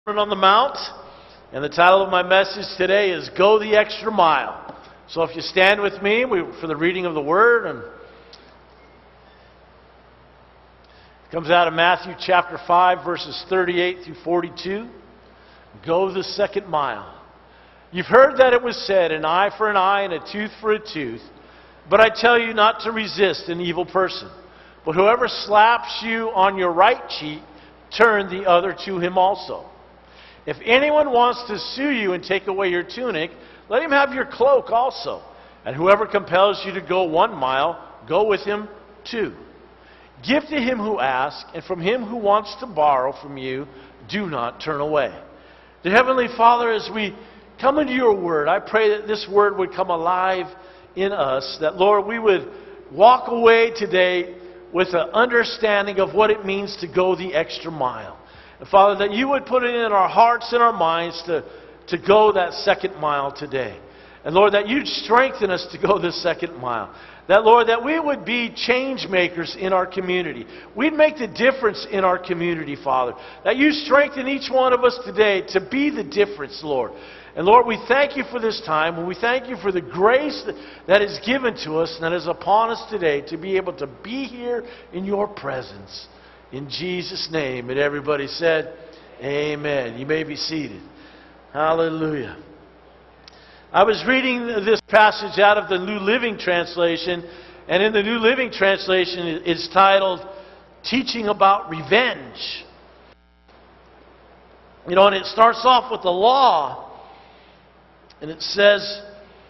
Sermon on the Mount, and the title of my message today is Go the Extra Mile. So if you stand with me for the reading of the Word, and it comes out of Matthew chapter 5, verses 38 through 42. Go the second mile. You've heard that it was said, an eye for an eye and a tooth for a tooth. But I tell you not to resist an evil person. But whoever slaps you on your right cheek, turn the other to him also. If anyone wants to sue you and take away your tunic, let him have your cloak also. And whoever compels you to go 1 mile, go with him 2. Give to him who asks, and from him who wants to borrow from you, do not turn away. Dear Heavenly Father, as we come into your word, I pray that this word would come alive in us, that, Lord, we would walk away today with an understanding of what it means to go the extra mile. And Father, that you would put it in our hearts and our minds to go that second mile today. And Lord, that you'd strengthen us to go this second mile. That, Lord, that we would be change makers in our community. We'd make the difference in our community, Father. That you strengthen each one of us today to be the difference, Lord. And Lord, we thank you for this time, and we thank you for the grace that is given to us and that is upon us today to be able to be here in your presence. In Jesus' name. And everybody said, amen. You may be seated. Hallelujah. I was reading this passage out of the New Living Translation, and in the New Living Translation it's titled, Teaching About Revenge. You know, and it starts off with the law, and it says,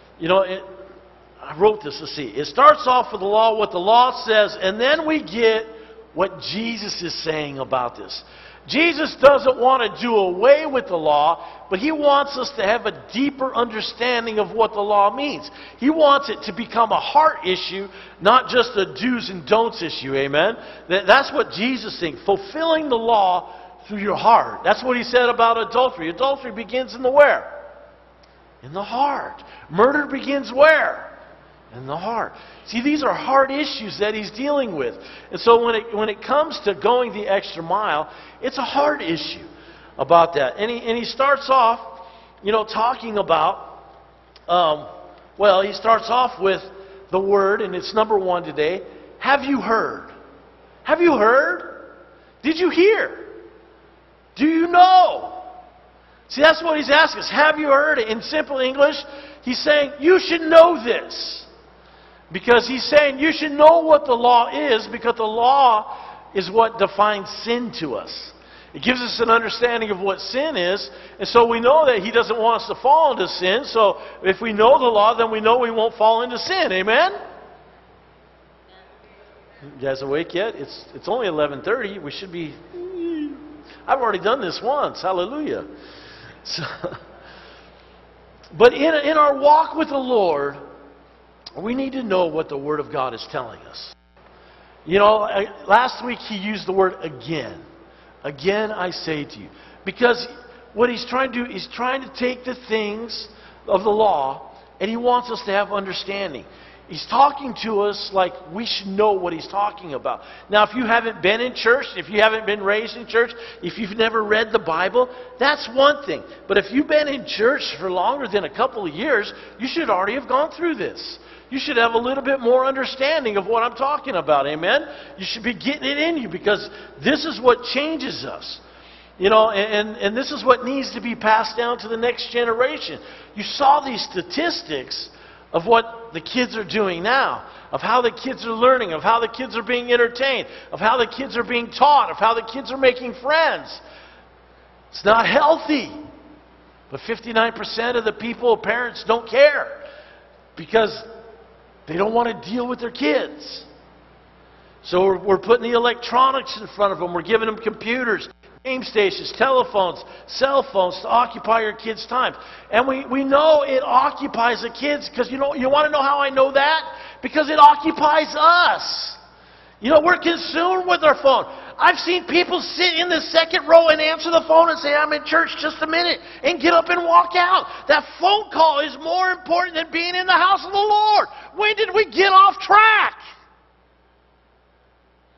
I wrote this, let's see. It starts off with the law, what the law says, and then we get what Jesus is saying about this. Jesus doesn't want to do away with the law, but He wants us to have a deeper understanding of what the law means. He wants it to become a heart issue, not just a do's and don'ts issue, amen? That's what Jesus thinks, fulfilling the law through your heart. That's what He said about adultery. Adultery begins in the where? In the heart. Murder begins where? In the heart. See, these are hard issues that He's dealing with. And so when it comes to going the extra mile, it's a hard issue about that. And he starts off, talking about, he starts off with the word, and it's number 1 today. Have you heard? Have you heard? Did you hear? Do you know? See, that's what He's asking us. Have you heard? In simple English, He's saying, you should know this. Because He's saying you should know what the law is, because the law is what defines sin to us. It gives us an understanding of what sin is, and so we know that He doesn't want us to fall into sin. So if we know the law, then we know we won't fall into sin. Amen? You guys awake yet? It's only 11:30. We should be... I've already done this once. Hallelujah. So, but in our walk with the Lord, we need to know what the Word of God is telling us. Last week He used the word again. Again I say to you. Because what He's trying to do is trying to take the things of the law, and He wants us to have understanding. He's talking to us like we should know what He's talking about. Now, if you haven't been in church, if you haven't been raised in church, if you've never read the Bible, that's one thing. But if you've been in church for longer than a couple of years, you should already have gone through this. You should have a little bit more understanding of what I'm talking about, amen? You should be getting it in you, because this is what changes us. And this is what needs to be passed down to the next generation. You saw these statistics of what the kids are doing now, of how the kids are learning, of how the kids are being entertained, of how the kids are being taught, of how the kids are making friends. It's not healthy. But 59% of the parents don't care, because they don't want to deal with their kids. So we're putting the electronics in front of them. We're giving them computers, game stations, telephones, cell phones to occupy your kids' time. And we know it occupies the kids, because you want to know how I know that? Because it occupies us. We're consumed with our phone. I've seen people sit in the second row and answer the phone and say, I'm in church just a minute, and get up and walk out. That phone call is more important than being in the house of the Lord. When did we get off track? You guys awake yet? Come on now.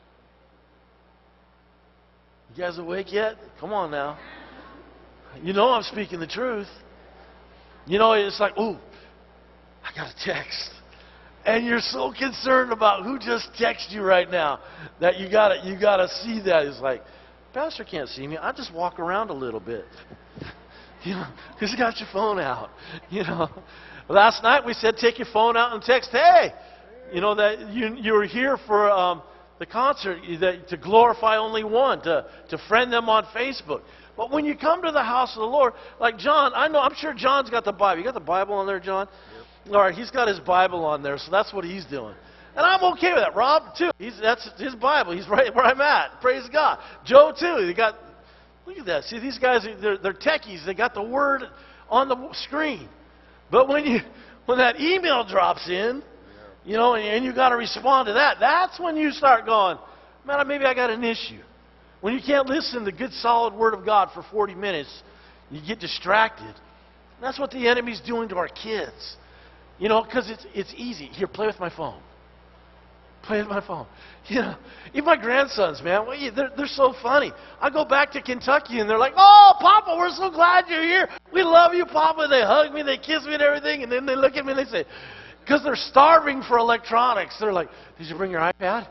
You know I'm speaking the truth. You know, it's like, ooh, I got a text. And you're so concerned about who just texted you right now that you gotta see that. It's like, Pastor can't see me. I just walk around a little bit. You know, because you got your phone out. You know, last night we said take your phone out and text, hey, you know, that you were here for the concert, to glorify only one, to friend them on Facebook. But when you come to the house of the Lord, like John, I'm sure John's got the Bible. You got the Bible on there, John? Yep. All right, he's got his Bible on there, so that's what he's doing. And I'm okay with that. Rob, too. That's his Bible. He's right where I'm at. Praise God. Joe, too. Look at that. See, these guys, they're techies. They got the Word on the screen. But when that email drops in, you know, and you got to respond to that, that's when you start going, man, maybe I got an issue. When you can't listen to the good, solid Word of God for 40 minutes, you get distracted. That's what the enemy's doing to our kids. You know, because it's easy. Here, play with my phone. Play with my phone. You know, even my grandsons, man, they're so funny. I go back to Kentucky, and they're like, oh, Papa, we're so glad you're here. We love you, Papa. They hug me, they kiss me and everything, and then they look at me and they say, because they're starving for electronics. They're like, did you bring your iPad?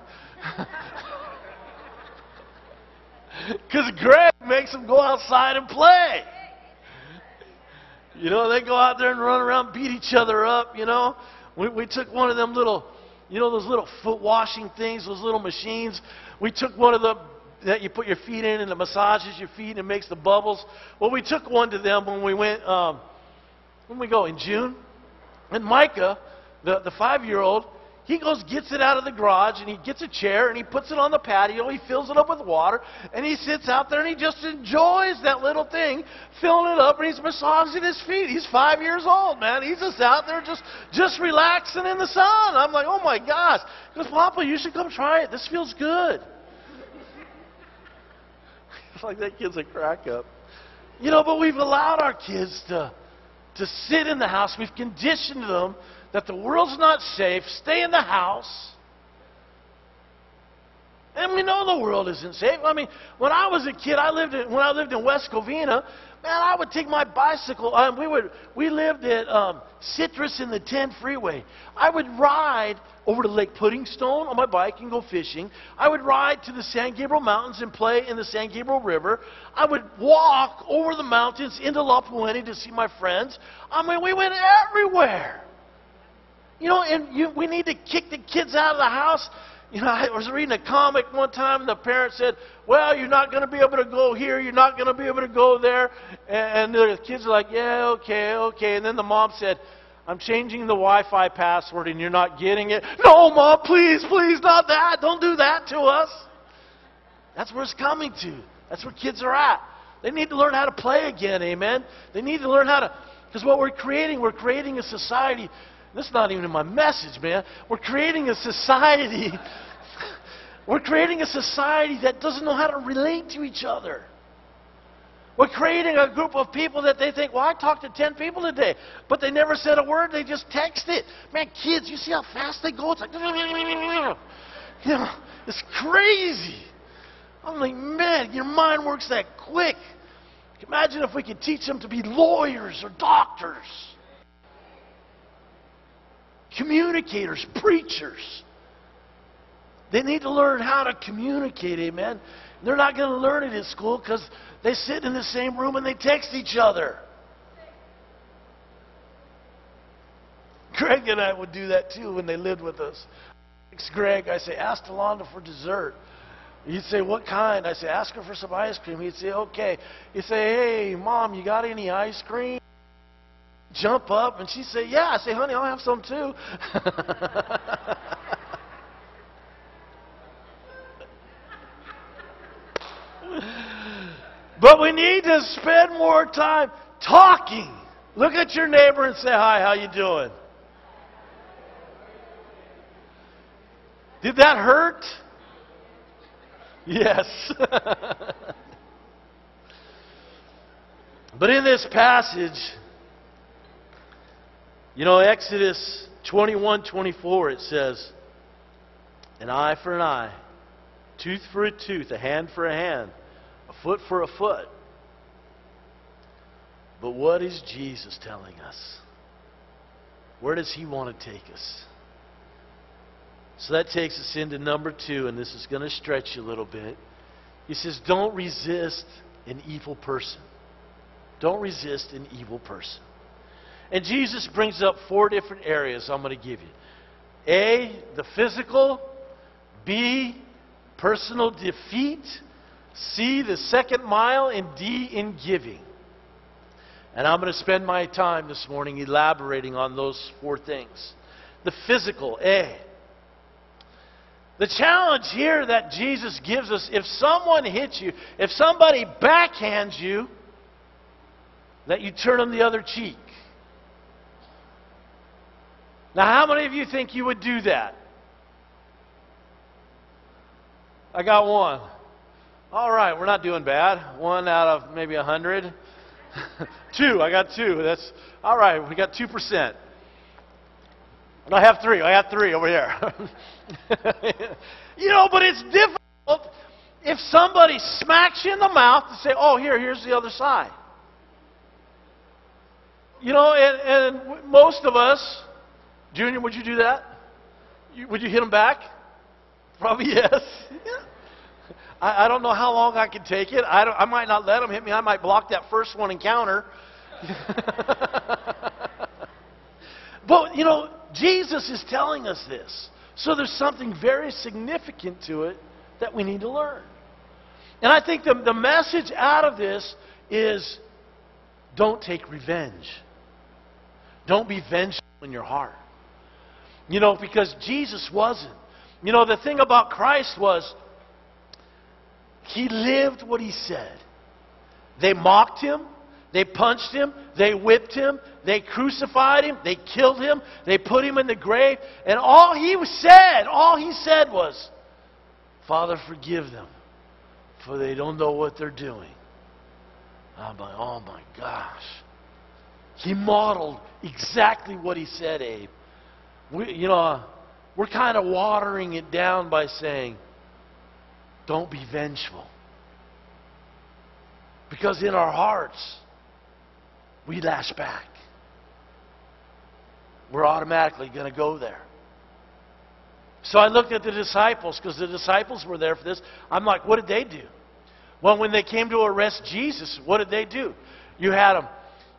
Because Greg makes them go outside and play. You know, they go out there and run around, beat each other up, you know. We took one of them little, you know, those little foot washing things, those little machines. We took one of them that you put your feet in and it massages your feet and makes the bubbles. Well, we took one to them when we went, in June. And Micah, the 5-year-old, he goes, gets it out of the garage, and he gets a chair, and he puts it on the patio. He fills it up with water, and he sits out there, and he just enjoys that little thing, filling it up, and he's massaging his feet. He's 5 years old, man. He's just out there just relaxing in the sun. I'm like, oh, my gosh. He goes, Papa, you should come try it. This feels good. It's like that kid's a crack up. You know, but we've allowed our kids to sit in the house. We've conditioned them that the world's not safe, stay in the house. And we know the world isn't safe. I mean, when I was a kid, when I lived in West Covina, man, I would take my bicycle. We lived at Citrus in the 10 freeway. I would ride over to Lake Puddingstone on my bike and go fishing. I would ride to the San Gabriel Mountains and play in the San Gabriel River. I would walk over the mountains into La Puente to see my friends. I mean, we went everywhere. You know, and we need to kick the kids out of the house. You know, I was reading a comic one time, and the parent said, well, you're not going to be able to go here, you're not going to be able to go there. And the kids are like, yeah, okay. And then the mom said, I'm changing the Wi-Fi password, and you're not getting it. No, Mom, please, not that. Don't do that to us. That's where it's coming to. That's where kids are at. They need to learn how to play again, amen? They need to learn how to, because what we're creating a society. This is not even in my message, man. We're creating a society. We're creating a society that doesn't know how to relate to each other. We're creating a group of people that they think, well, I talked to 10 people today, but they never said a word. They just texted. Man, kids, you see how fast they go? It's like, you know, it's crazy. I'm like, man, your mind works that quick. Imagine if we could teach them to be lawyers or doctors. Communicators, preachers. They need to learn how to communicate, amen? They're not going to learn it in school because they sit in the same room and they text each other. Greg and I would do that too when they lived with us. Greg, I say, ask Delonda for dessert. He'd say, what kind? I say, ask her for some ice cream. He'd say, okay. He'd say, hey, Mom, you got any ice cream? Jump up, and she'd say, yeah. I say, honey, I'll have some too. But we need to spend more time talking. Look at your neighbor and say, hi, how you doing? Did that hurt? Yes. But in this passage, you know, Exodus 21:24, it says, an eye for an eye, tooth for a tooth, a hand for a hand, a foot for a foot. But what is Jesus telling us? Where does He want to take us? So that takes us into number 2, and this is going to stretch you a little bit. He says, don't resist an evil person. Don't resist an evil person. And Jesus brings up 4 different areas I'm going to give you. A, the physical. B, personal defeat. C, the second mile. And D, in giving. And I'm going to spend my time this morning elaborating on those 4 things. The physical, A. The challenge here that Jesus gives us, if someone hits you, if somebody backhands you, that you turn them the other cheek. Now, how many of you think you would do that? I got 1. All right, we're not doing bad. 1 out of maybe 100. 2, I got 2. That's all right. We got 2%. I have 3. I have 3 over here. But it's difficult if somebody smacks you in the mouth to say, "Oh, here's the other side." And most of us, Junior, would you do that? Would you hit them back? Probably yes. I don't know how long I can take it. I might not let them hit me. I might block that first one and counter. But, Jesus is telling us this. So there's something very significant to it that we need to learn. And I think the message out of this is don't take revenge. Don't be vengeful in your heart. Because Jesus wasn't. The thing about Christ was He lived what He said. They mocked Him. They punched Him. They whipped Him. They crucified Him. They killed Him. They put Him in the grave. And all He said was, "Father, forgive them, for they don't know what they're doing." I'm like, oh my gosh. He modeled exactly what He said, Abe. We're kind of watering it down by saying, don't be vengeful. Because in our hearts, we lash back. We're automatically going to go there. So I looked at the disciples, because the disciples were there for this. I'm like, what did they do? Well, when they came to arrest Jesus, what did they do? You had them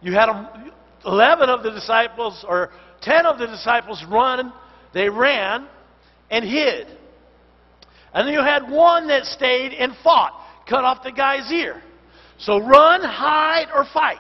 11 of the disciples, or 10 of the disciples they ran and hid. And then you had 1 that stayed and fought, cut off the guy's ear. So run, hide, or fight.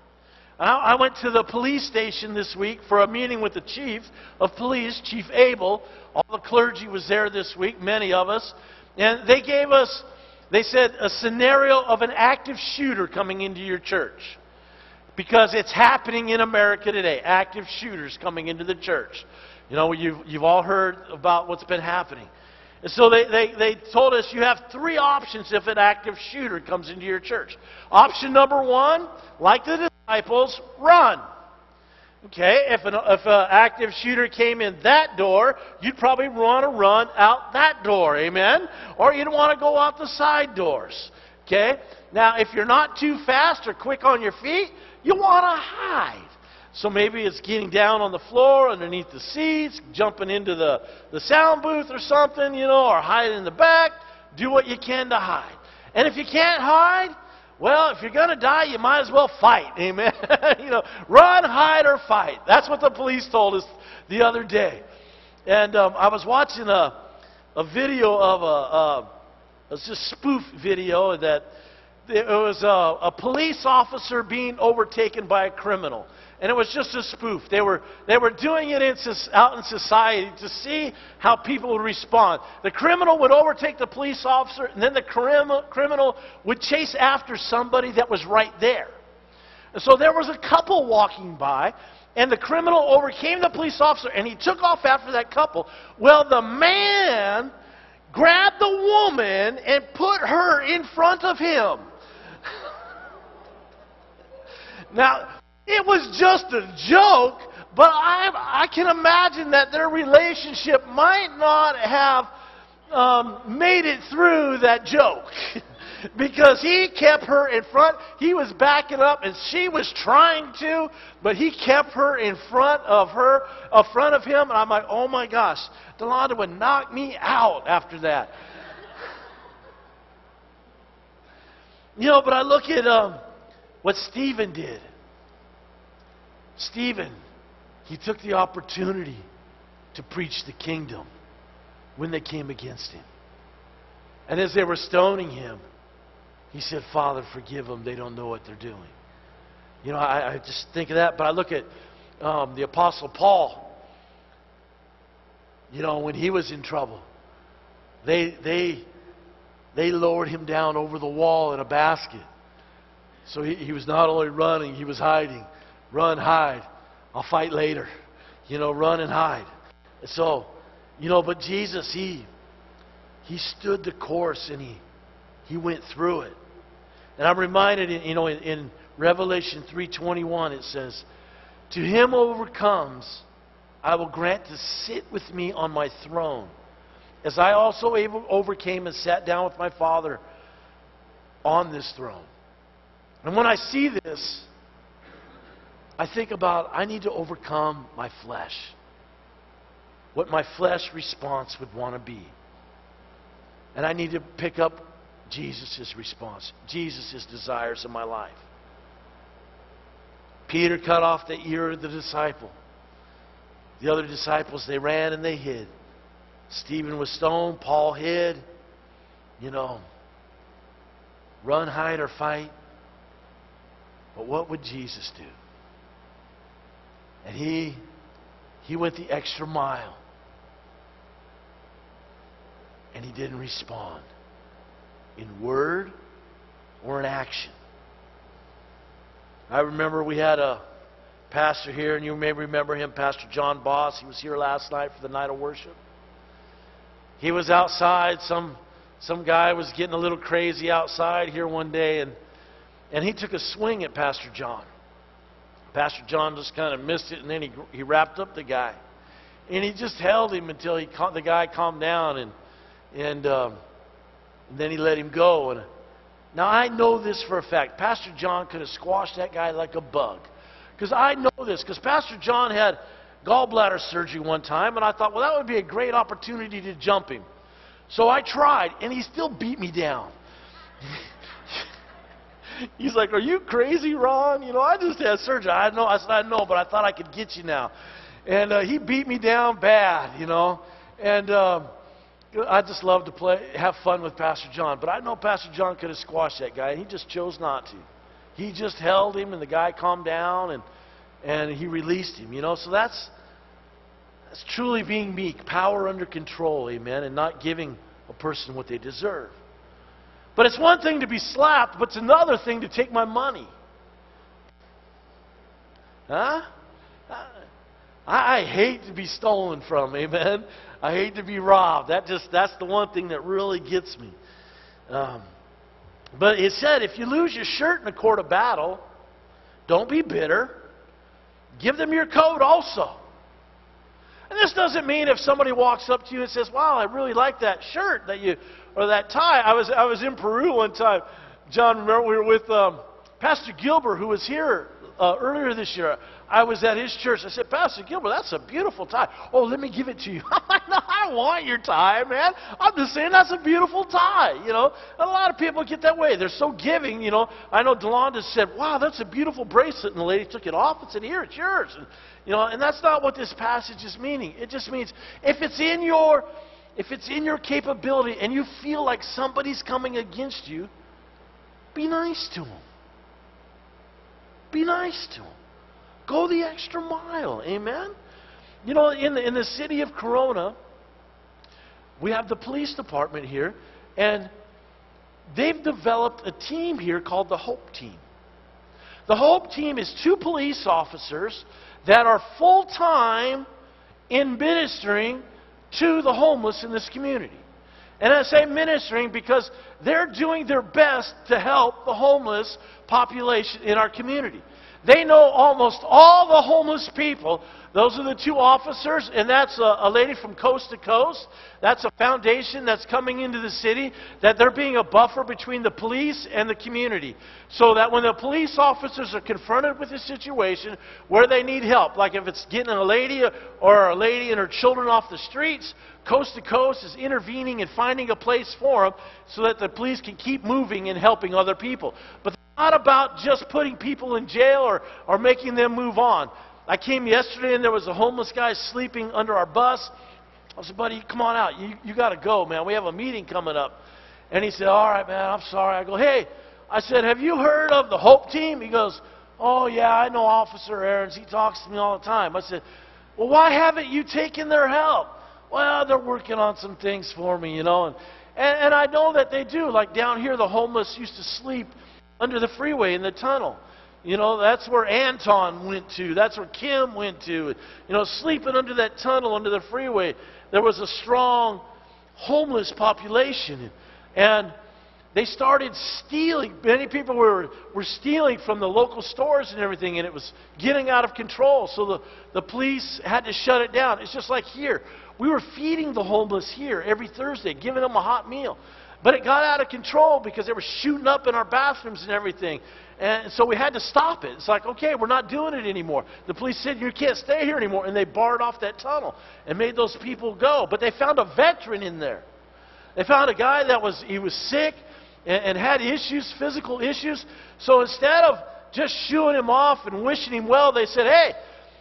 I went to the police station this week for a meeting with the chief of police, Chief Abel. All the clergy was there this week, many of us. And they said, a scenario of an active shooter coming into your church. Because it's happening in America today, active shooters coming into the church. You've all heard about what's been happening. And so they told us you have 3 options if an active shooter comes into your church. Option number 1, like the disciples, run. Okay, if an active shooter came in that door, you'd probably want to run out that door, amen? Or you'd want to go out the side doors. Okay? Now, if you're not too fast or quick on your feet, you want to hide. So maybe it's getting down on the floor, underneath the seats, jumping into the sound booth or something, or hiding in the back. Do what you can to hide. And if you can't hide, well, if you're going to die, you might as well fight. Amen? Run, hide, or fight. That's what the police told us the other day. And I was watching a video of it's a spoof video that it was a police officer being overtaken by a criminal. And it was just a spoof. They were doing it out in society to see how people would respond. The criminal would overtake the police officer, and then the criminal would chase after somebody that was right there. And so there was a couple walking by, and the criminal overcame the police officer, and he took off after that couple. Well, the man grabbed the woman and put her in front of him. Now, it was just a joke, but I can imagine that their relationship might not have made it through that joke. Because he kept her in front. He was backing up, and she was trying to, but he kept her in front of him. And I'm like, oh my gosh, Delonda would knock me out after that. But I look at what Stephen did. Stephen, he took the opportunity to preach the kingdom when they came against him. And as they were stoning him, he said, Father, forgive them. They don't know what they're doing. I just think of that. But I look at the Apostle Paul. When he was in trouble, they lowered him down over the wall in a basket. So he was not only running, he was hiding. Run, hide. I'll fight later. Run and hide. So, but Jesus, He stood the course and He went through it. And I'm reminded, in Revelation 3:21, it says, to him who overcomes, I will grant to sit with me on my throne, as I also overcame and sat down with my Father on this throne. And when I see this, I think about, I need to overcome my flesh. What my flesh response would want to be. And I need to pick up Jesus' response, Jesus' desires in my life. Peter cut off the ear of the disciple. The other disciples, they ran and they hid. Stephen was stoned. Paul hid. Run, hide, or fight. But what would Jesus do? And he went the extra mile. And he didn't respond in word or in action. I remember we had a pastor here, and you may remember him, Pastor John Boss. He was here last night for the night of worship. He was outside. Some guy was getting a little crazy outside here one day, and he took a swing at Pastor John. Pastor John just kind of missed it, and then he wrapped up the guy. And he just held him until the guy calmed down, and then he let him go. And now I know this for a fact. Pastor John could have squashed that guy like a bug. Because I know this. Because Pastor John had gallbladder surgery one time, and I thought, well, that would be a great opportunity to jump him. So I tried, and he still beat me down. He's like, are you crazy, Ron? I just had surgery. I know. I said, I know, but I thought I could get you now. And he beat me down bad, And I just love to have fun with Pastor John. But I know Pastor John could have squashed that guy, and he just chose not to. He just held him, and the guy calmed down, and he released him. So that's truly being meek, power under control, amen, and not giving a person what they deserve. But it's one thing to be slapped, but it's another thing to take my money. Huh? I hate to be stolen from, amen. I hate to be robbed. That's the one thing that really gets me. But it said, if you lose your shirt in a court of battle, don't be bitter. Give them your coat also. And this doesn't mean if somebody walks up to you and says, wow, I really like that shirt or that tie. I was in Peru one time. John, remember we were with Pastor Gilbert, who was here earlier this year. I was at his church. I said, Pastor Gilbert, that's a beautiful tie. Oh, let me give it to you. I'm like, no, I don't want your tie, man. I'm just saying that's a beautiful tie. And a lot of people get that way. They're so giving. I know Delonda said, wow, that's a beautiful bracelet. And the lady took it off and said, here, it's yours. And that's not what this passage is meaning. It just means if it's in your capability and you feel like somebody's coming against you, be nice to them. Be nice to them. Go the extra mile. Amen? In the city of Corona, we have the police department here, and they've developed a team here called the Hope Team. The Hope Team is 2 police officers that are full-time in ministering to the homeless in this community. And I say ministering because they're doing their best to help the homeless population in our community. They know almost all the homeless people. Those are the two officers, and that's a lady from Coast to Coast. That's a foundation that's coming into the city, that they're being a buffer between the police and the community. So that when the police officers are confronted with a situation where they need help, like if it's getting a lady or a lady and her children off the streets, Coast to Coast is intervening and finding a place for them so that the police can keep moving and helping other people. But it's not about just putting people in jail or making them move on. I came yesterday and there was a homeless guy sleeping under our bus. I said, buddy, come on out. You got to go, man. We have a meeting coming up. And he said, all right, man, I'm sorry. I go, hey, I said, have you heard of the Hope Team? He goes, oh, yeah, I know Officer Aarons. He talks to me all the time. I said, well, why haven't you taken their help? Well, they're working on some things for me, you know. And I know that they do. Like down here, the homeless used to sleep under the freeway in the tunnel. You know, that's where Anton went to. That's where Kim went to. You know, sleeping under that tunnel, under the freeway. There was a strong homeless population. And they started stealing. Many people were stealing from the local stores and everything, and it was getting out of control. So the police had to shut it down. It's just like here. We were feeding the homeless here every Thursday, giving them a hot meal. But it got out of control because they were shooting up in our bathrooms and everything. And so we had to stop it. It's like, okay, we're not doing it anymore. The police said, you can't stay here anymore. And they barred off that tunnel and made those people go. But they found a veteran in there. They found a guy that was sick and had issues, physical issues. So instead of just shooing him off and wishing him well, they said, hey,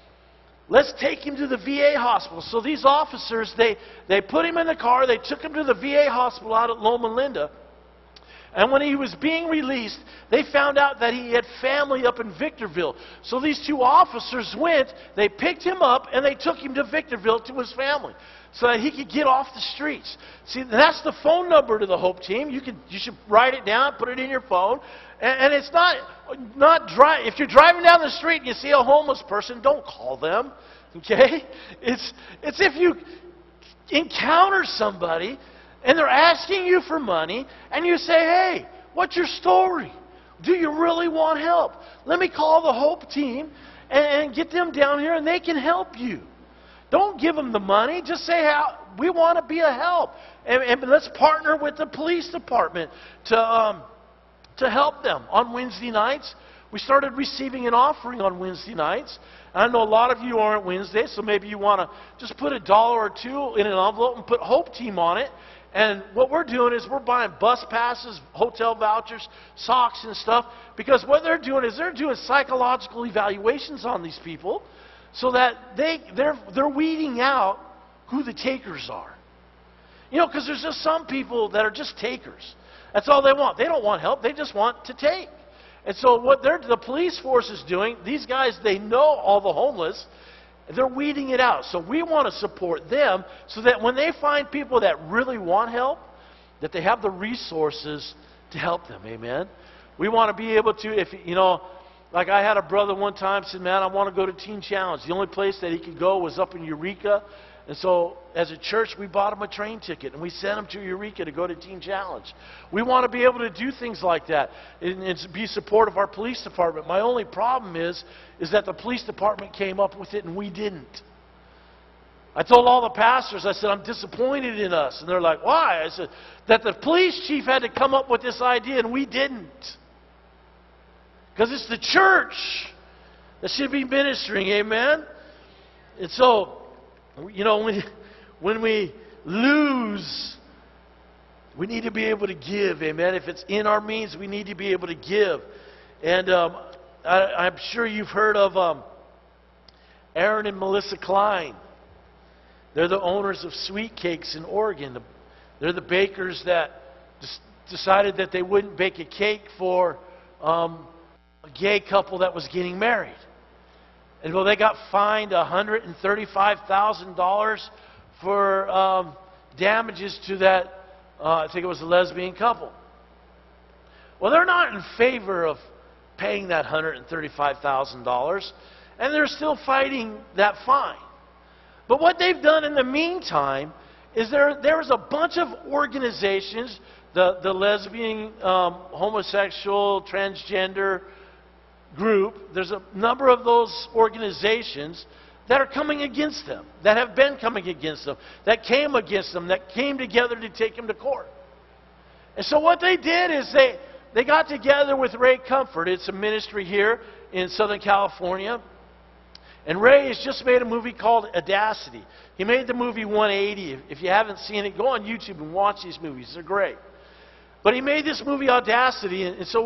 let's take him to the VA hospital. So these officers, they put him in the car. They took him to the VA hospital out at Loma Linda. And when he was being released, they found out that he had family up in Victorville. So these two officers went, they picked him up, and they took him to Victorville to his family so that he could get off the streets. See, that's the phone number to the Hope Team. You should write it down, put it in your phone. And it's not if you're driving down the street and you see a homeless person, don't call them. Okay? It's if you encounter somebody and they're asking you for money, and you say, hey, what's your story? Do you really want help? Let me call the Hope Team and get them down here, and they can help you. Don't give them the money. Just say, we want to be a help. And let's partner with the police department to help them. On Wednesday nights, we started receiving an offering on Wednesday nights. I know a lot of you aren't Wednesday, so maybe you want to just put $1 or $2 in an envelope and put Hope Team on it. And what we're doing is we're buying bus passes, hotel vouchers, socks and stuff, because what they're doing is they're doing psychological evaluations on these people so that they're weeding out who the takers are. You know, because there's just some people that are just takers. That's all they want. They don't want help. They just want to take. And so what the police force is doing, these guys, they know all the homeless. They're weeding it out. So we want to support them so that when they find people that really want help, that they have the resources to help them. Amen? We want to be able to, like I had a brother one time said, man, I want to go to Teen Challenge. The only place that he could go was up in Eureka. And so as a church, we bought him a train ticket and we sent him to Eureka to go to Teen Challenge. We want to be able to do things like that and be supportive of our police department. My only problem is that the police department came up with it and we didn't. I told all the pastors, I said, I'm disappointed in us. And they're like, why? I said, that the police chief had to come up with this idea and we didn't. Because it's the church that should be ministering, amen? And so, when we lose, we need to be able to give, amen? If it's in our means, we need to be able to give. And I'm sure you've heard of Aaron and Melissa Klein. They're the owners of Sweet Cakes in Oregon. They're the bakers that decided that they wouldn't bake a cake for a gay couple that was getting married. And well, they got fined $135,000 for damages to that, I think it was a lesbian couple. Well, they're not in favor of paying that $135,000, and they're still fighting that fine. But what they've done in the meantime is there is a bunch of organizations the lesbian, homosexual, transgender group, there's a number of those organizations that are coming against them, that have been coming against them, that came against them, that came together to take him to court. And so what they did is they got together with Ray Comfort. It's a ministry here in Southern California. And Ray has just made a movie called Audacity. He made the movie 180. If you haven't seen it, go on YouTube and watch these movies. They're great. But he made this movie Audacity. And so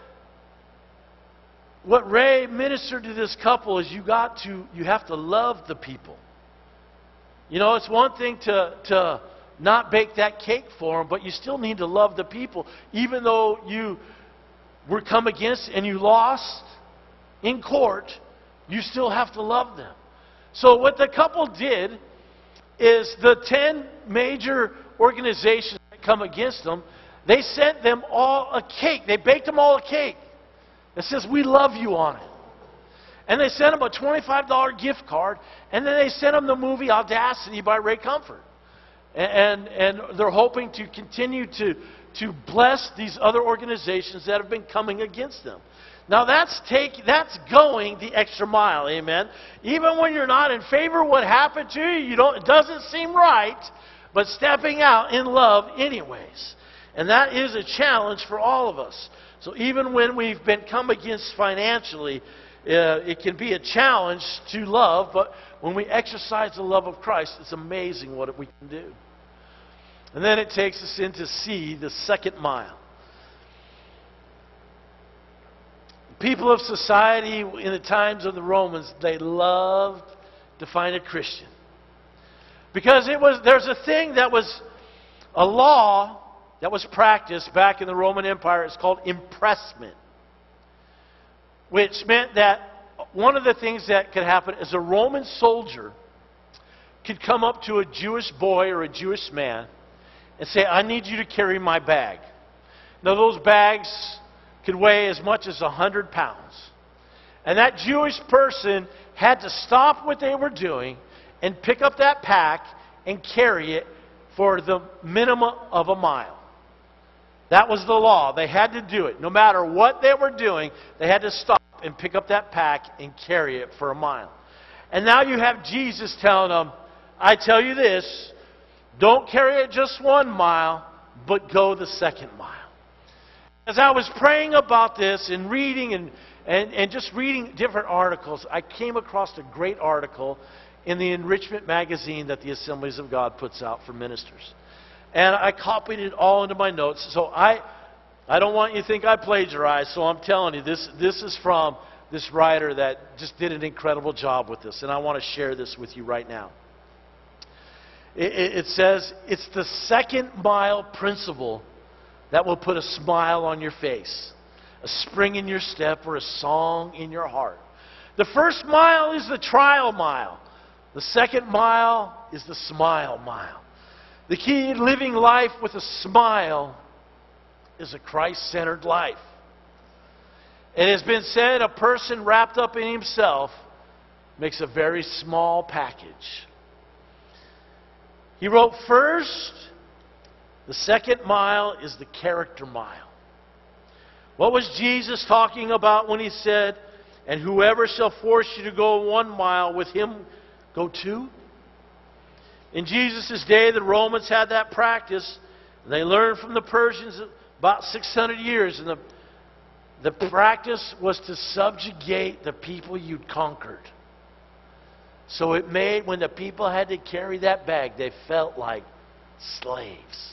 what Ray ministered to this couple is you have to love the people. You know, it's one thing to not bake that cake for them, but you still need to love the people. Even though you were come against and you lost in court, you still have to love them. So what the couple did is the 10 major organizations that come against them, they sent them all a cake. They baked them all a cake. It says, "We love you" on it. And they sent them a $25 gift card, and then they sent them the movie Audacity by Ray Comfort. And they're hoping to continue to bless these other organizations that have been coming against them. Now that's going the extra mile, amen? Even when you're not in favor of what happened to you, it doesn't seem right, but stepping out in love anyways. And that is a challenge for all of us. So even when we've been come against financially, it can be a challenge to love, but when we exercise the love of Christ, it's amazing what we can do. And then it takes us into C, the second mile. People of society in the times of the Romans, they loved to find a Christian. Because there's a thing that was a law that was practiced back in the Roman Empire. It's called impressment. Which meant that one of the things that could happen is a Roman soldier could come up to a Jewish boy or a Jewish man and say, "I need you to carry my bag." Now those bags could weigh as much as 100 pounds. And that Jewish person had to stop what they were doing and pick up that pack and carry it for the minimum of a mile. That was the law. They had to do it. No matter what they were doing, they had to stop and pick up that pack and carry it for a mile. And now you have Jesus telling them, "I tell you this, don't carry it just 1 mile, but go the second mile." As I was praying about this and reading and just reading different articles, I came across a great article in the enrichment magazine that the Assemblies of God puts out for ministers. And I copied it all into my notes. So I don't want you to think I plagiarized, so I'm telling you, this is from this writer that just did an incredible job with this. And I want to share this with you right now. It says, it's the second mile principle that will put a smile on your face, a spring in your step, or a song in your heart. The first mile is the trial mile. The second mile is the smile mile. The key to living life with a smile is a Christ-centered life. It has been said a person wrapped up in himself makes a very small package. He wrote, first, the second mile is the character mile. What was Jesus talking about when he said, "And whoever shall force you to go 1 mile, with him go 2"? In Jesus' day, the Romans had that practice. They learned from the Persians about 600 years. And the practice was to subjugate the people you'd conquered. So it made, when the people had to carry that bag, they felt like slaves.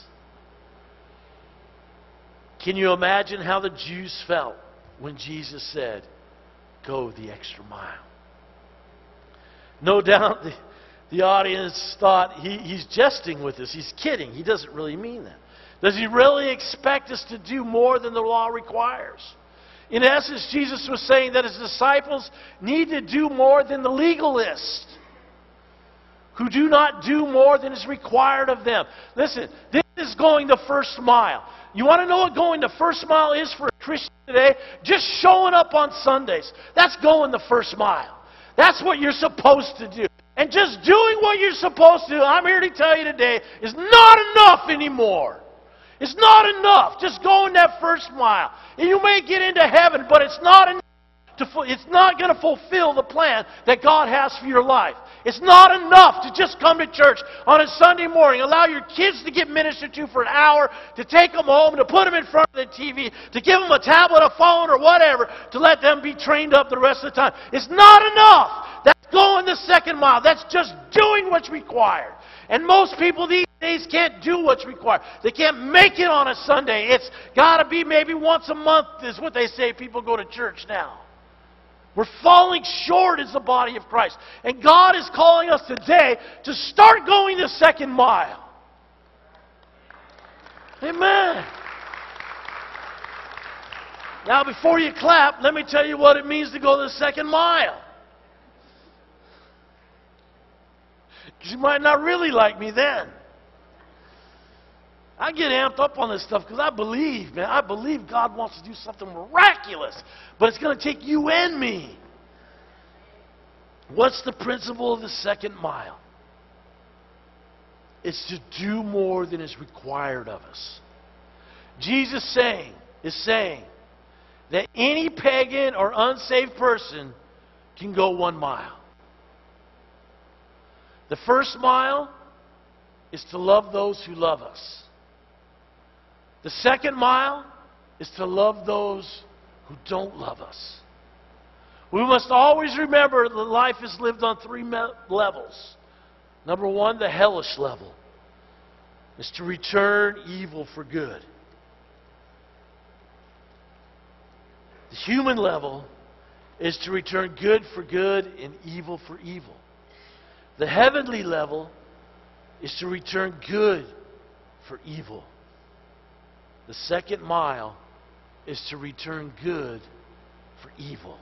Can you imagine how the Jews felt when Jesus said, "Go the extra mile"? No doubt the audience thought he's jesting with us. He's kidding. He doesn't really mean that. Does he really expect us to do more than the law requires? In essence, Jesus was saying that his disciples need to do more than the legalists, who do not do more than is required of them. Listen, this is going the first mile. You want to know what going the first mile is for a Christian today? Just showing up on Sundays. That's going the first mile. That's what you're supposed to do. And just doing what you're supposed to do, I'm here to tell you today, is not enough anymore. It's not enough just going that first mile. And you may get into heaven, but it's not enough. It's not going to fulfill the plan that God has for your life. It's not enough to just come to church on a Sunday morning, allow your kids to get ministered to for an hour, to take them home, to put them in front of the TV, to give them a tablet, a phone, or whatever, to let them be trained up the rest of the time. It's not enough. That's going the second mile. That's just doing what's required. And most people these days can't do what's required. They can't make it on a Sunday. It's got to be maybe once a month is what they say people go to church now. We're falling short as the body of Christ. And God is calling us today to start going the second mile. Amen. Now, before you clap, let me tell you what it means to go the second mile. Because you might not really like me then. I get amped up on this stuff because I believe, man. I believe God wants to do something miraculous. But it's going to take you and me. What's the principle of the second mile? It's to do more than is required of us. Jesus is saying that any pagan or unsaved person can go 1 mile. The first mile is to love those who love us. The second mile is to love those who don't love us. We must always remember that life is lived on 3 levels. Number 1, the hellish level is to return evil for good. The human level is to return good for good and evil for evil. The heavenly level is to return good for evil. The second mile is to return good for evil.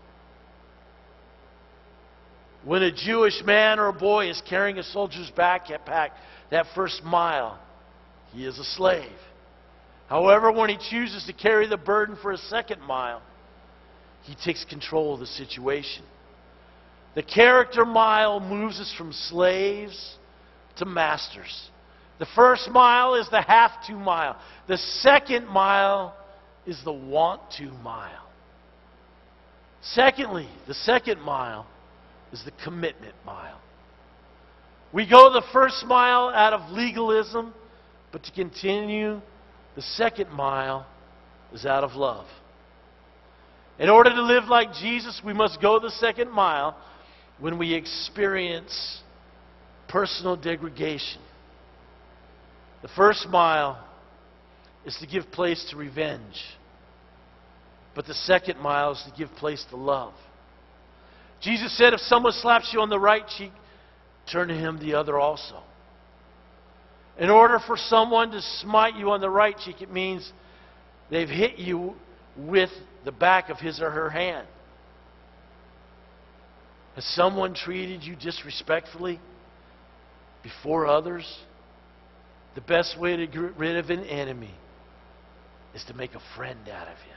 When a Jewish man or a boy is carrying a soldier's backpack that first mile, he is a slave. However, when he chooses to carry the burden for a second mile, he takes control of the situation. The character mile moves us from slaves to masters. The first mile is the have-to mile. The second mile is the want-to mile. Secondly, the second mile is the commitment mile. We go the first mile out of legalism, but to continue, the second mile is out of love. In order to live like Jesus, we must go the second mile when we experience personal degradation. The first mile is to give place to revenge. But the second mile is to give place to love. Jesus said, if someone slaps you on the right cheek, turn to him the other also. In order for someone to smite you on the right cheek, it means they've hit you with the back of his or her hand. Has someone treated you disrespectfully before others? The best way to get rid of an enemy is to make a friend out of him.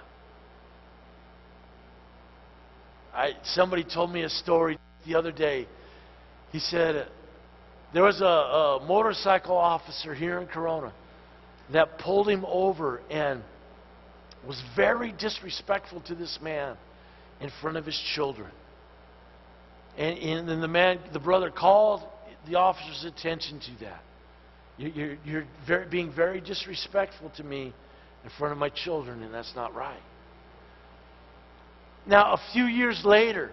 Somebody told me a story the other day. He said there was a motorcycle officer here in Corona that pulled him over and was very disrespectful to this man in front of his children. And then the brother called the officer's attention to that. You're being very disrespectful to me in front of my children, and that's not right. Now, a few years later,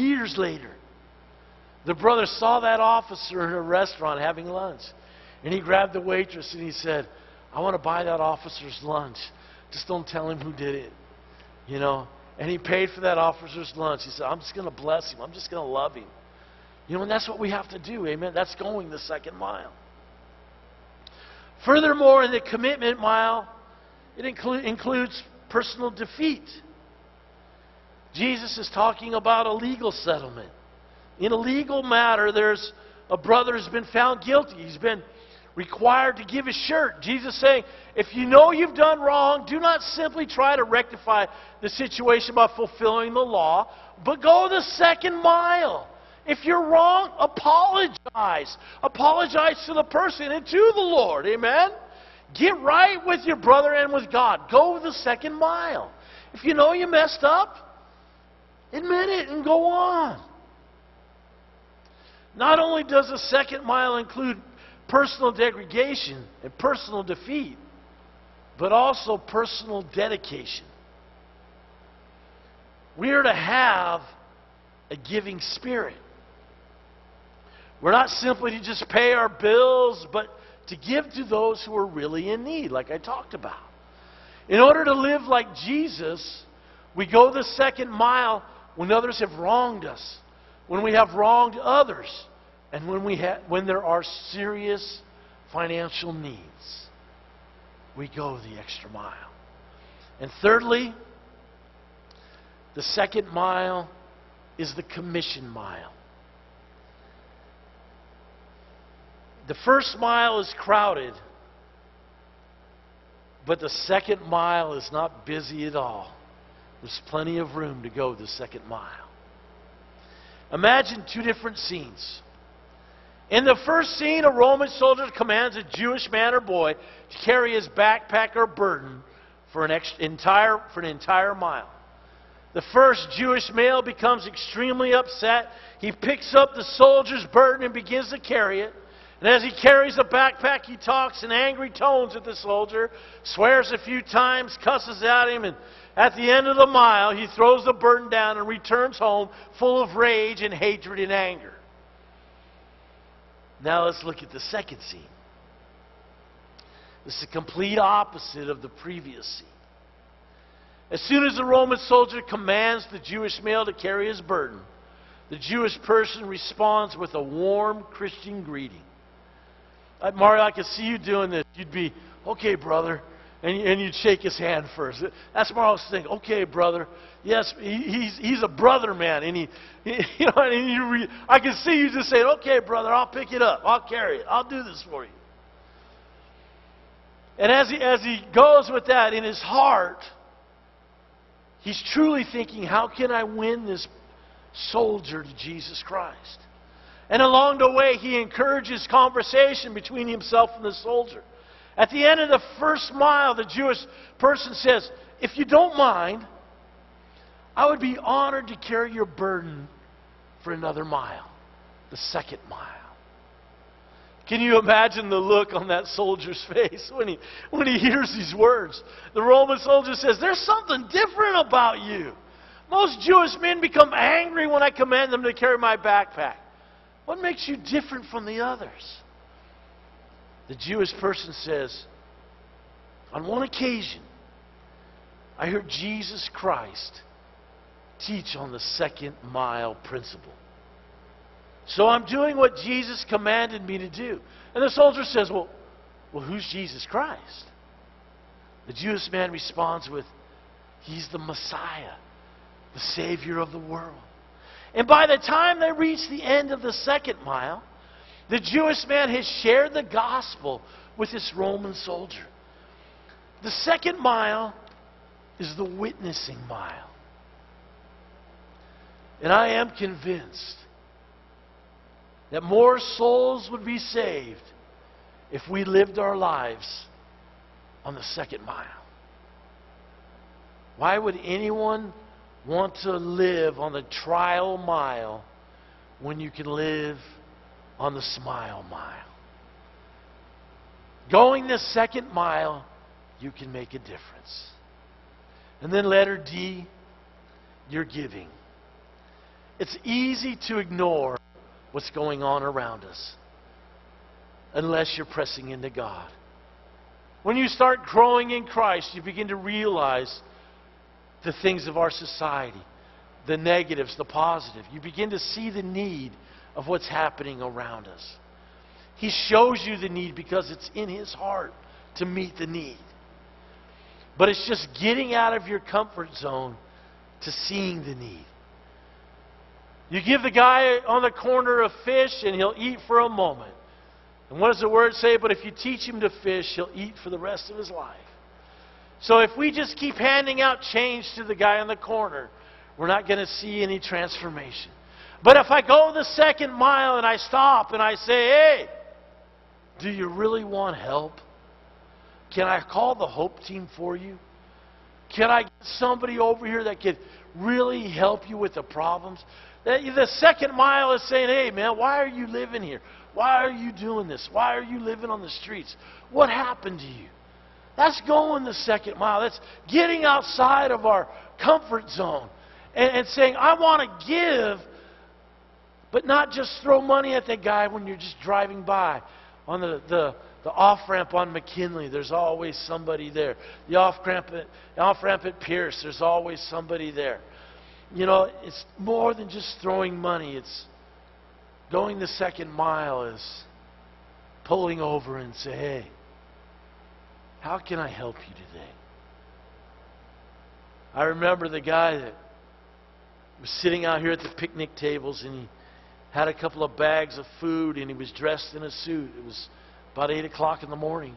the brother saw that officer in a restaurant having lunch. And he grabbed the waitress and he said, I want to buy that officer's lunch. Just don't tell him who did it. You know? And he paid for that officer's lunch. He said, I'm just going to bless him. I'm just going to love him. You know, and that's what we have to do. Amen? That's going the second mile. Furthermore, in the commitment mile, it includes personal defeat. Jesus is talking about a legal settlement. In a legal matter, there's a brother who's been found guilty. He's been required to give his shirt. Jesus is saying, if you know you've done wrong, do not simply try to rectify the situation by fulfilling the law, but go the second mile. If you're wrong, apologize. Apologize to the person and to the Lord. Amen? Get right with your brother and with God. Go the second mile. If you know you messed up, admit it and go on. Not only does the second mile include personal degradation and personal defeat, but also personal dedication. We are to have a giving spirit. We're not simply to just pay our bills, but to give to those who are really in need, like I talked about. In order to live like Jesus, we go the second mile when others have wronged us, when we have wronged others, and when there are serious financial needs. We go the extra mile. And thirdly, the second mile is the commission mile. The first mile is crowded, but the second mile is not busy at all. There's plenty of room to go the second mile. Imagine two different scenes. In the first scene, a Roman soldier commands a Jewish man or boy to carry his backpack or burden for an entire mile. The first Jewish male becomes extremely upset. He picks up the soldier's burden and begins to carry it. And as he carries the backpack, he talks in angry tones at the soldier, swears a few times, cusses at him, and at the end of the mile, he throws the burden down and returns home full of rage and hatred and anger. Now let's look at the second scene. This is the complete opposite of the previous scene. As soon as the Roman soldier commands the Jewish male to carry his burden, the Jewish person responds with a warm Christian greeting. Mario, I could see you doing this. You'd be, okay, brother. And you'd shake his hand first. That's Mario's thing. Okay, brother. Yes, he's a brother man. And I can see you just saying, okay, brother, I'll pick it up. I'll carry it. I'll do this for you. And as he goes with that in his heart, he's truly thinking, how can I win this soldier to Jesus Christ? And along the way, he encourages conversation between himself and the soldier. At the end of the first mile, the Jewish person says, if you don't mind, I would be honored to carry your burden for another mile, the second mile. Can you imagine the look on that soldier's face when he hears these words? The Roman soldier says, there's something different about you. Most Jewish men become angry when I command them to carry my backpack. What makes you different from the others? The Jewish person says, on one occasion, I heard Jesus Christ teach on the second mile principle. So I'm doing what Jesus commanded me to do. And the soldier says, well, who's Jesus Christ? The Jewish man responds with, he's the Messiah, the Savior of the world. And by the time they reach the end of the second mile, the Jewish man has shared the gospel with this Roman soldier. The second mile is the witnessing mile. And I am convinced that more souls would be saved if we lived our lives on the second mile. Why would anyone want to live on the trial mile when you can live on the smile mile? Going the second mile, you can make a difference. And then letter D, your giving. It's easy to ignore what's going on around us unless you're pressing into God. When you start growing in Christ, you begin to realize the things of our society, the negatives, the positive. You begin to see the need of what's happening around us. He shows you the need because it's in His heart to meet the need. But it's just getting out of your comfort zone to seeing the need. You give the guy on the corner a fish and he'll eat for a moment. And what does the Word say? But if you teach him to fish, he'll eat for the rest of his life. So if we just keep handing out change to the guy on the corner, we're not going to see any transformation. But if I go the second mile and I stop and I say, hey, do you really want help? Can I call the Hope Team for you? Can I get somebody over here that could really help you with the problems? The second mile is saying, hey, man, why are you living here? Why are you doing this? Why are you living on the streets? What happened to you? That's going the second mile. That's getting outside of our comfort zone and saying, I want to give, but not just throw money at that guy when you're just driving by. On the off-ramp on McKinley, there's always somebody there. The off-ramp at Pierce, there's always somebody there. You know, it's more than just throwing money. It's going the second mile is pulling over and say, hey, how can I help you today? I remember the guy that was sitting out here at the picnic tables, and he had a couple of bags of food, and he was dressed in a suit. It was about 8 o'clock in the morning.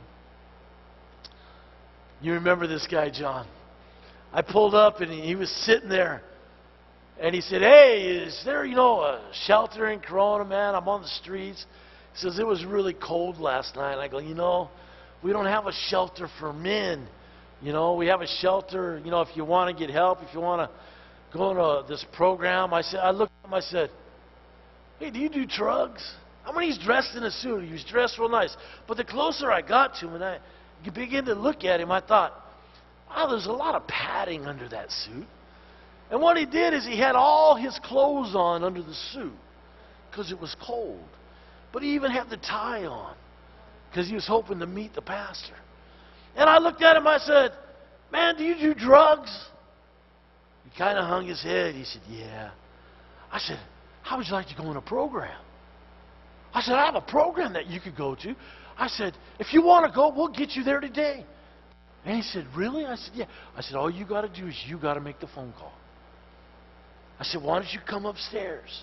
You remember this guy, John? I pulled up, and he was sitting there, and he said, hey, is there, a shelter in Corona, man? I'm on the streets. He says, it was really cold last night. And I go, we don't have a shelter for men. We have a shelter, if you want to get help, if you want to go into this program. I looked at him, I said, hey, do you do drugs? I mean, he's dressed in a suit. He was dressed real nice. But the closer I got to him and I began to look at him, I thought, wow, there's a lot of padding under that suit. And what he did is he had all his clothes on under the suit because it was cold. But he even had the tie on because he was hoping to meet the pastor. And I looked at him, I said, man, do you do drugs? He kind of hung his head. He said, yeah. I said, how would you like to go in a program? I said, I have a program that you could go to. I said, if you want to go, we'll get you there today. And he said, really? I said, yeah. I said, all you got to do is you got to make the phone call. I said, why don't you come upstairs?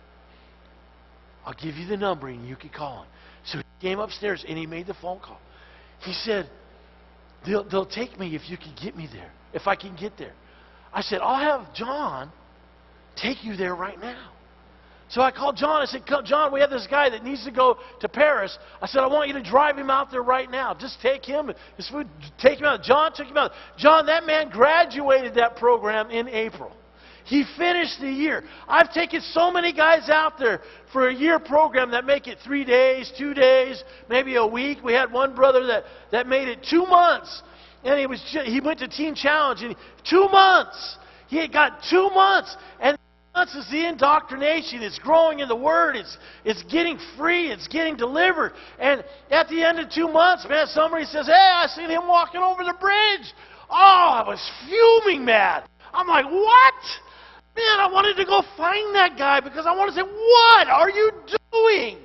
I'll give you the number and you can call him. So he came upstairs and he made the phone call. He said, they'll take me if you can get me there, if I can get there. I said, I'll have John take you there right now. So I called John. I said, John, we have this guy that needs to go to Paris. I said, I want you to drive him out there right now. Just take him, his food, take him out. John took him out. John, that man graduated that program in April. He finished the year. I've taken so many guys out there for a year program that make it 3 days, 2 days, maybe a week. We had one brother that made it 2 months. And he went to Teen Challenge. And 2 months. He had got 2 months. And months is the indoctrination. It's growing in the Word. It's getting free. It's getting delivered. And at the end of 2 months, man, somebody says, hey, I seen him walking over the bridge. Oh, I was fuming mad. I'm like, what? Man, I wanted to go find that guy because I want to say, what are you doing?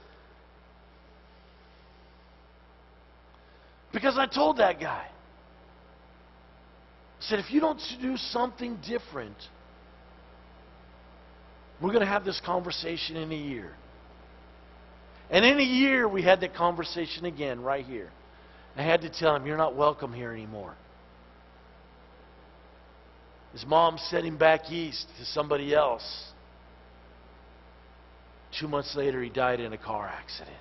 Because I told that guy, I said, if you don't do something different, we're going to have this conversation in a year. And in a year, we had that conversation again right here. I had to tell him, you're not welcome here anymore. His mom sent him back east to somebody else. 2 months later, he died in a car accident.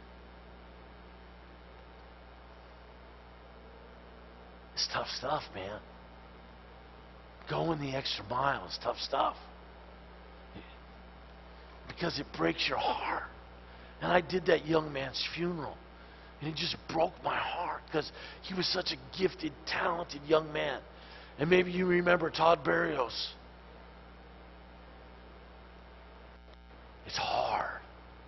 It's tough stuff, man. Going the extra mile is tough stuff. Because it breaks your heart. And I did that young man's funeral. And it just broke my heart because he was such a gifted, talented young man. And maybe you remember Todd Barrios. It's hard.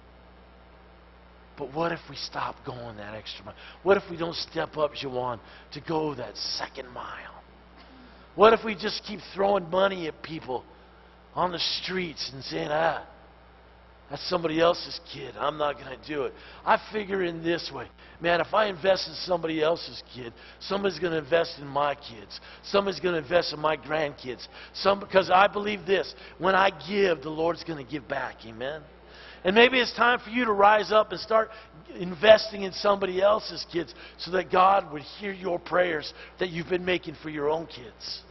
But what if we stop going that extra mile? What if we don't step up, Jawan, to go that second mile? What if we just keep throwing money at people on the streets and saying, that's somebody else's kid. I'm not going to do it. I figure in this way. Man, if I invest in somebody else's kid, somebody's going to invest in my kids. Somebody's going to invest in my grandkids. Because I believe this. When I give, the Lord's going to give back. Amen? And maybe it's time for you to rise up and start investing in somebody else's kids so that God would hear your prayers that you've been making for your own kids.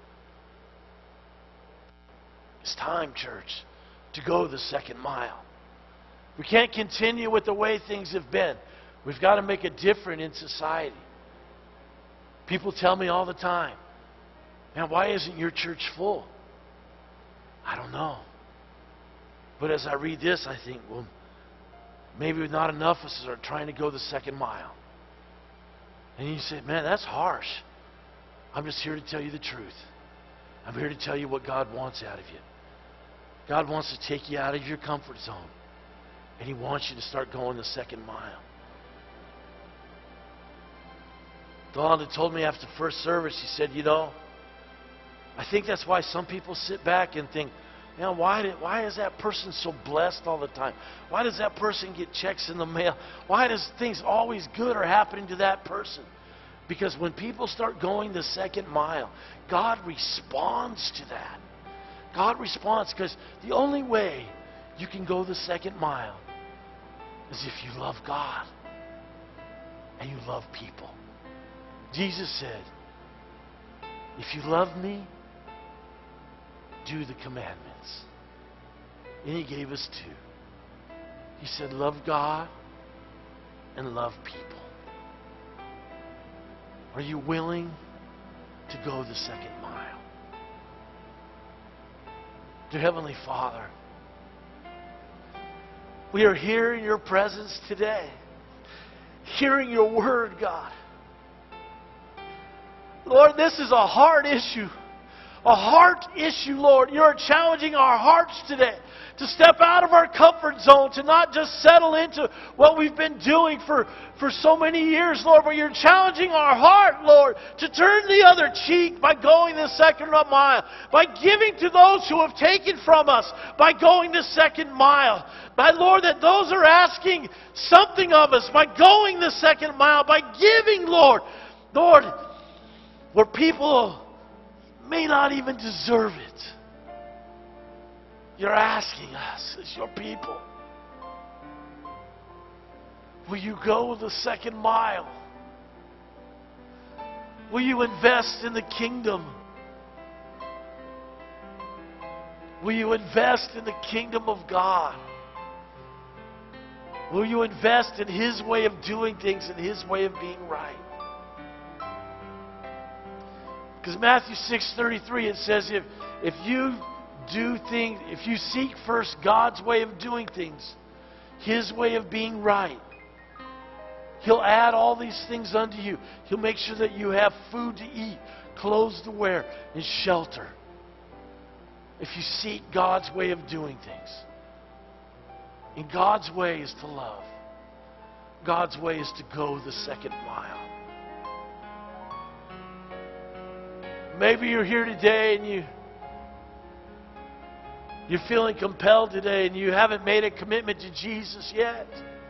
It's time, church, to go the second mile. We can't continue with the way things have been. We've got to make a difference in society. People tell me all the time, man, why isn't your church full? I don't know. But as I read this, I think, well, maybe not enough of us are trying to go the second mile. And you say, man, that's harsh. I'm just here to tell you the truth. I'm here to tell you what God wants out of you. God wants to take you out of your comfort zone. And He wants you to start going the second mile. Dawn had told me after first service, she said, you know, I think that's why some people sit back and think, you know, why is that person so blessed all the time? Why does that person get checks in the mail? Why does things always good are happening to that person? Because when people start going the second mile, God responds to that. God responds because the only way you can go the second mile is if you love God and you love people. Jesus said, if you love me, do the commandments. And He gave us two. He said, love God and love people. Are you willing to go the second mile? Dear Heavenly Father, we are here in your presence today, hearing your word, God. Lord, this is a hard issue. A heart issue, Lord. You're challenging our hearts today to step out of our comfort zone, to not just settle into what we've been doing for so many years, Lord, but you're challenging our heart, Lord, to turn the other cheek by going the second mile, by giving to those who have taken from us, by going the second mile. By, Lord, that those are asking something of us, by going the second mile, by giving, Lord, where people may not even deserve it. You're asking us as your people, will you go the second mile? Will you invest in the kingdom? Will you invest in the kingdom of God? Will you invest in His way of doing things and His way of being right? Because Matthew 6:33, it says, if you seek first God's way of doing things, His way of being right, He'll add all these things unto you. He'll make sure that you have food to eat, clothes to wear, and shelter. If you seek God's way of doing things. And God's way is to love. God's way is to go the second mile. Maybe you're here today and you're feeling compelled today and you haven't made a commitment to Jesus yet.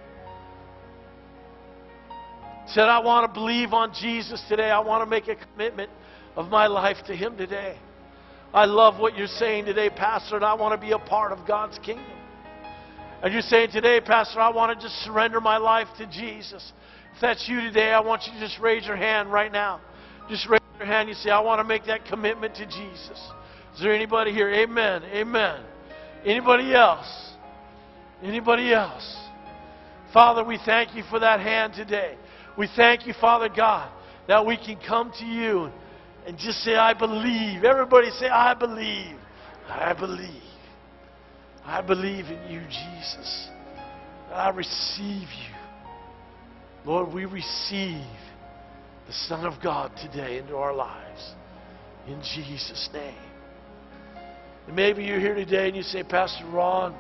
Said, I want to believe on Jesus today. I want to make a commitment of my life to Him today. I love what you're saying today, Pastor, and I want to be a part of God's kingdom. And you're saying today, Pastor, I want to just surrender my life to Jesus. If that's you today, I want you to just raise your hand right now. Just raise your hand. You say, I want to make that commitment to Jesus. Is there anybody here? Amen. Amen. Anybody else? Anybody else? Father, we thank you for that hand today. We thank you, Father God, that we can come to you and just say, I believe. Everybody say, I believe. I believe. I believe in you, Jesus. I receive you. Lord, we receive the Son of God today into our lives. In Jesus' name. And maybe you're here today and you say, Pastor Ron,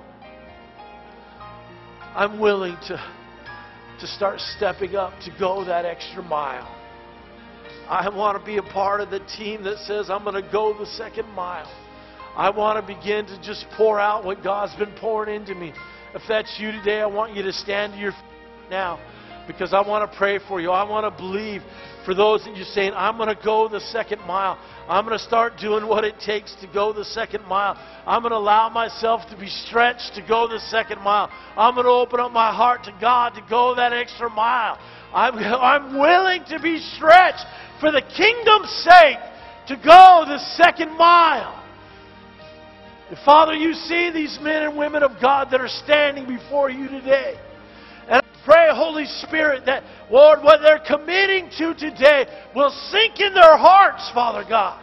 I'm willing to start stepping up, to go that extra mile. I want to be a part of the team that says I'm going to go the second mile. I want to begin to just pour out what God's been pouring into me. If that's you today, I want you to stand to your feet now, because I want to pray for you. I want to believe for those that you're saying, I'm going to go the second mile. I'm going to start doing what it takes to go the second mile. I'm going to allow myself to be stretched to go the second mile. I'm going to open up my heart to God to go that extra mile. I'm willing to be stretched for the kingdom's sake to go the second mile. And Father, you see these men and women of God that are standing before you today. And Pray, Holy Spirit, that, Lord, what they're committing to today will sink in their hearts, Father God.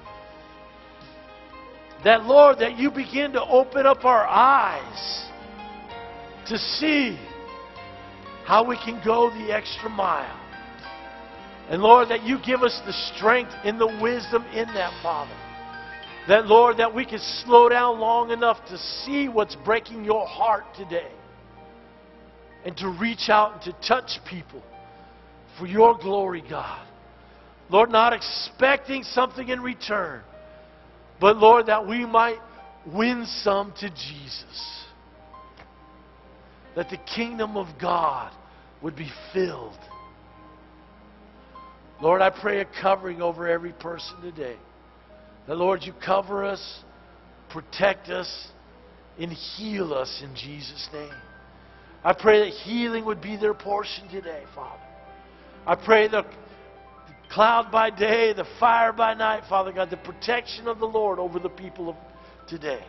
That, Lord, that you begin to open up our eyes to see how we can go the extra mile. And, Lord, that you give us the strength and the wisdom in that, Father. That, Lord, that we can slow down long enough to see what's breaking your heart today. And to reach out and to touch people for your glory, God. Lord, not expecting something in return, but, Lord, that we might win some to Jesus. That the kingdom of God would be filled. Lord, I pray a covering over every person today. That, Lord, you cover us, protect us, and heal us in Jesus' name. I pray that healing would be their portion today, Father. I pray the cloud by day, the fire by night, Father God, the protection of the Lord over the people of today.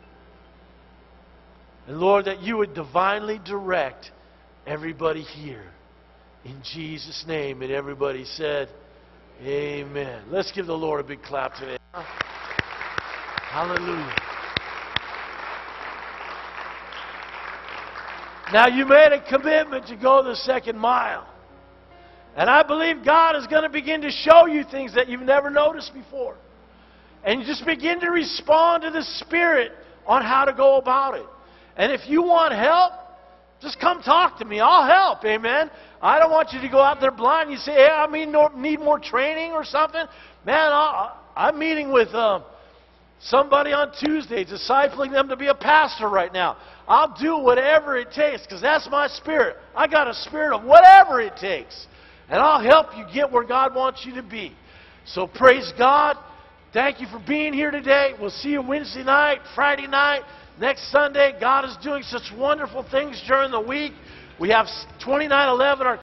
And Lord, that you would divinely direct everybody here. In Jesus' name. And everybody said, amen. Let's give the Lord a big clap today. Hallelujah. Now, you made a commitment to go the second mile. And I believe God is going to begin to show you things that you've never noticed before. And you just begin to respond to the Spirit on how to go about it. And if you want help, just come talk to me. I'll help, amen? I don't want you to go out there blind. You say, hey, I need more training or something. Man, I'm meeting with somebody on Tuesday, discipling them to be a pastor right now. I'll do whatever it takes because that's my spirit. I got a spirit of whatever it takes. And I'll help you get where God wants you to be. So praise God. Thank you for being here today. We'll see you Wednesday night, Friday night, next Sunday. God is doing such wonderful things during the week. We have 2911, our